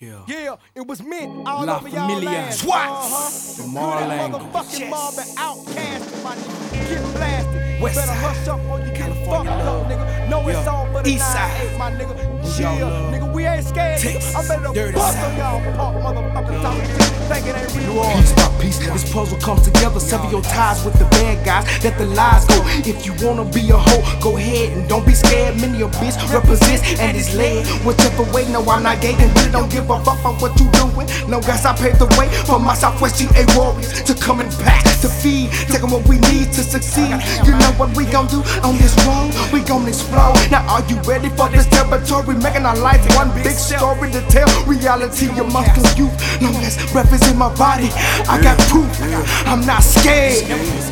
Yeah, it was meant all La over y'all Familia. land. Swats. The Marlango. Motherfucking mob and outcast, my nigga. Get blasted. West Better side. hush up or you get California fucked love. up, nigga. No, it's Yeah. all for the East side. 9-8, my nigga. Y'all Chill, love. nigga. We ain't scared. Texas. Nigga. I'm ready to Dirty bust side. on y'all punk motherfuckers talking shit. Think it ain't real. Piece by piece, this puzzle comes together. Sever your ties with the bad guys, let the lies go. If you wanna be a hoe, go ahead and don't be scared. Many a bitch represents and is led whichever way. No, I'm not gay and really don't give a fuck about what you doing. No, guys, I paved the way for my Southwest GA warriors to coming back to feed, taking what we need to succeed. You know what we gon' do on this road? We gon' explode. Now, are you ready for this territory? Making our life one big story to tell. Reality amongst the youth. No, that's represent my body. I got proof. I'm not scared.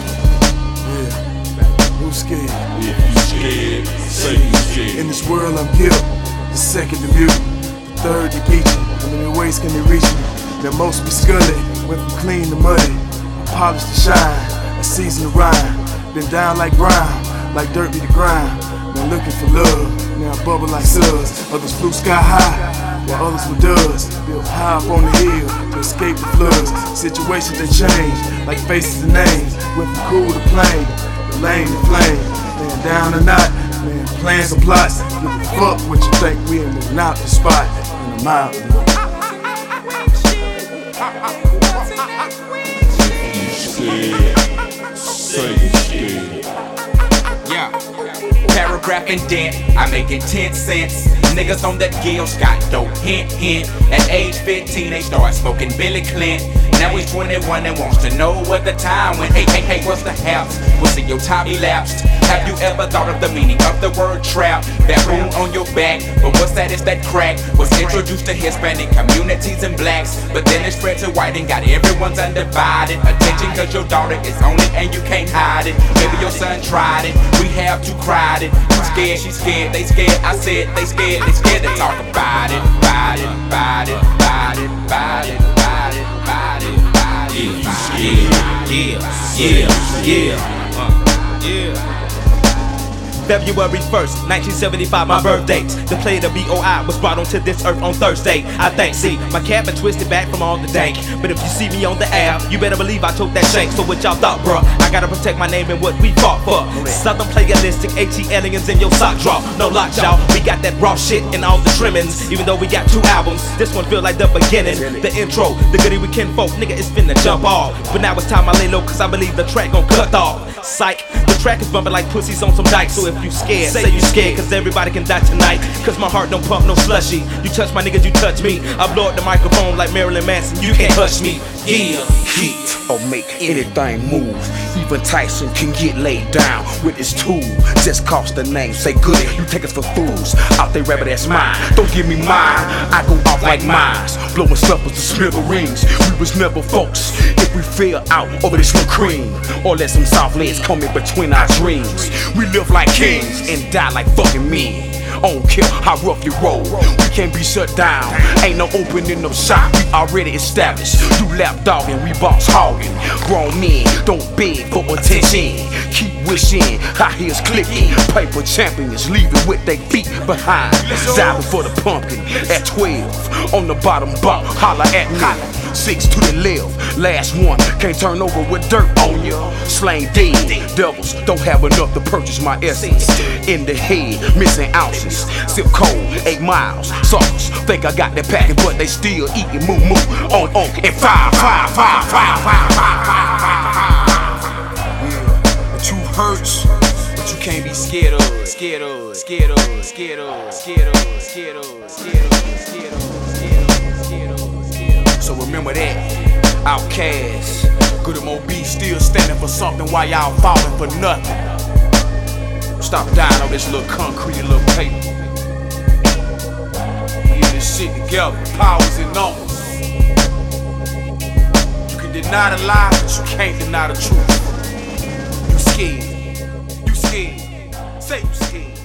Who's scared? If you scared, say you scared. In this world I'm guilt, the second to mute, the third to beat you. How many ways can they reach me? That most be scully, went from clean to muddy, polished to shine, a season to rhyme. Been down like brown, like dirt be the grind. Been looking for love, now I bubble like suds. Others flew sky high, while others were dust. Built high up on the hill to escape the floods. Situations that change, like faces and names. Went from cool to plain, from lane to flame. Laying down or not, man, plans and plots. Give a fuck what you think, we in the not the spot. In the mountain. Scared, say you scared. Yeah, paragraph indent, I make intense sense. Niggas on that Gil Scott dope, hint, hint. At age 15, they start smoking Billy Clint. Now he's 21 and wants to know what the time went. Hey, what's the haps? What's in your time elapsed? Have you ever thought of the meaning of the word trap? That wound on your back, but what's that? It's that crack. Was introduced to Hispanic communities and blacks, but then it spread to white and got everyone's undivided attention. Cause your daughter is on it and you can't hide it. Maybe your son tried it, we have to cried it. You scared, she's scared, they scared. I said they scared to talk about it, about it, about it, about it, about it, about it, about it, about it. Yeah. February 1st, 1975, my birthday. The play of the BOI was brought onto this earth on Thursday. I think, see, my cap been twisted back from all the dank. But if you see me on the air, you better believe I took that shank. So what y'all thought, bruh? I gotta protect my name and what we fought for. Southern playalistic, AT aliens in your sock draw. No lock, y'all. We got that raw shit in all the trimmings. Even though we got 2 albums, this one feel like the beginning. The intro, the goodie we kinfolk, nigga, it's finna jump off. But now it's time I lay low, cause I believe the track gon' cut off. Psych, the track is bumping like pussies on some dikes. So if you scared, say you scared, cause everybody can die tonight. Cause my heart don't pump no slushy. You touch my niggas, you touch me. I blow up the microphone like Marilyn Manson, you can't hush me. Yeah. Heat or make anything move. Even Tyson can get laid down with his tool. Just cost the name, say good, you take us for fools. Out there rabbit, that's mine, don't give me mine. I go off like mines, blowing suppers to smithereens. We was never folks if we fell out over this little cream. Or let some soft legs come in between our dreams. We live like kings and die like fucking men. I don't care how rough you roll, we can't be shut down. Ain't no opening up shop, we already established. You lap dogging, we boss hogging. Grown men don't beg for attention. Keep wishing, high heels clicking. Paper champions leaving with they feet behind. Diving for the pumpkin at 12. On the bottom bunk, holla at me. 6 to the left, last one, can't turn over with dirt on ya. Slain dead, devils don't have enough to purchase my essence. In the head, missing ounces, zip code 8 miles. Suckers think I got that packet, but they still eating moo on and 5. Yeah, the truth hurts, but you can't be scared of it. Scared of it, scared of it, scared of it, scared of it, scared of it, scared of it, scared of it. So remember that, outcasts, Good M.O.B. still standing for something while y'all falling for nothing. Stop dying on this little concrete and little paper. We get this shit together, powers and numbers. You can deny the lie, but you can't deny the truth. You scared, say you scared.